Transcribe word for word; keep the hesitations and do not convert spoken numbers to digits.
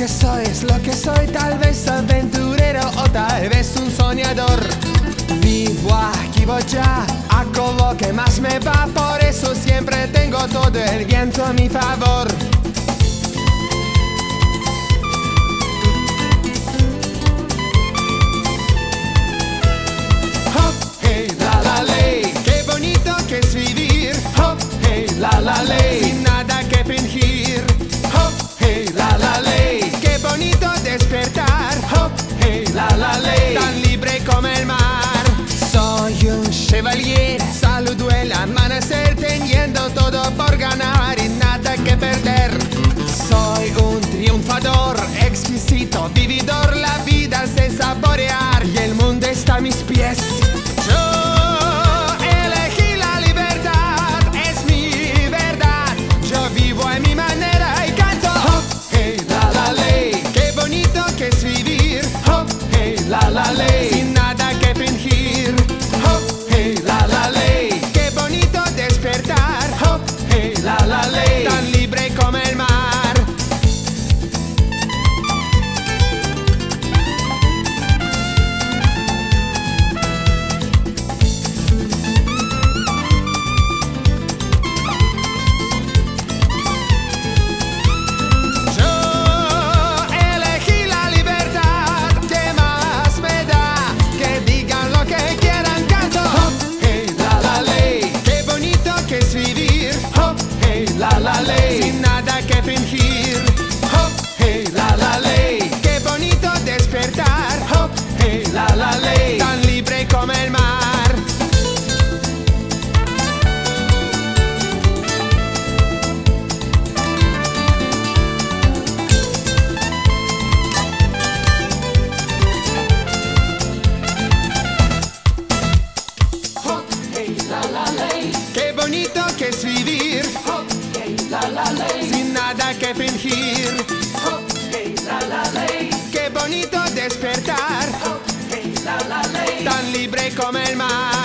que soy, es lo que soy, tal vez aventurero o tal vez un soñador. Vivo aquí, voy ya, hago lo que más me va, por eso siempre tengo todo el viento a mi favor. Hop, hey, la la ley, qué bonito que es vivir. Hop, hey, la la ley, sin nada que fingir. Hop, hey, la la ley, qué bonito despertar. Hop, hey, la la ley, tan libre como el mar. Soy un chevalier, saludo el amanecer, teniendo todo por ganar y nada que perder. Soy un triunfador, exquisito vividor, la vida es de saborear y el mundo está a mis pies. Yo elegí la libertad, es mi verdad, yo vivo a mi manera y canto. Hop, hey, la la ley, qué bonito que es vivir. Hop, hey, la la ley, sin nada que fingir. Hop, hey, la la ley, qué bonito despertar. Hop, hey, la la ley, tan libre como el mar. La ley, sin nada que fingir. Hop, hey, la la ley, qué bonito despertar. Hop, hey, la la ley, tan libre como el mar. Hop, hey, la la ley, qué bonito que es vivir. Hop, la la ley, sin nada que fingir. Hop, hey, la la ley, qué bonito despertar. Hop, hey, la la ley, tan libre como el mar.